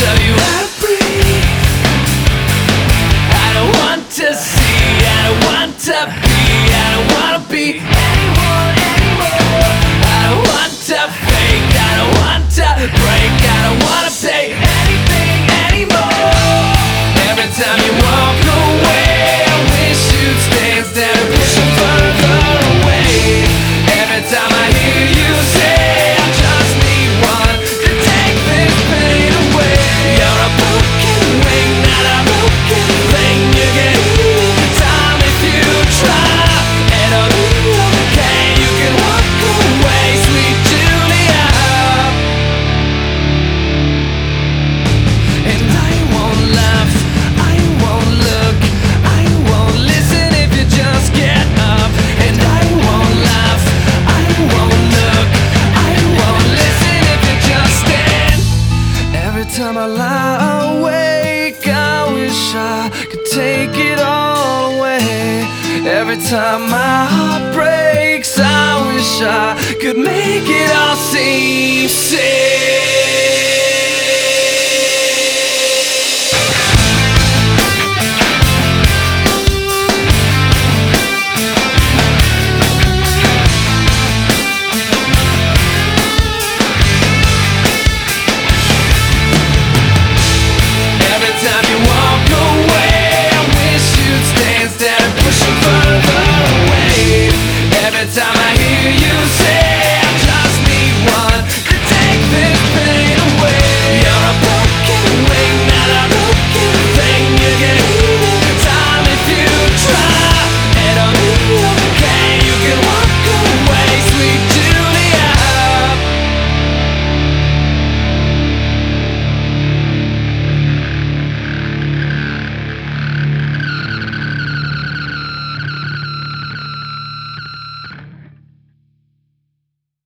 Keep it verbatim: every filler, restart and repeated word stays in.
tell you how to breathe. I don't want to see, I don't want to be, I don't want to be anyone anymore. I don't want to fake, I don't want to break, I don't want to say anything anymore. Every time you walk away, I wish you'd stay instead of pushing further away. Every time I hear you say I just need one to take this pain away. You're a broken wing, not a broken thing. You can heal the time if you try. It'll be okay, you can walk away, sweet Julia. And I won't laugh, I won't look, I won't listen if you just get up. And I won't laugh, I won't look, I won't listen if you just stand. Every time I lie awake, I wish I could take it all away. Every time my heart breaks, I wish I could make it all seem safe.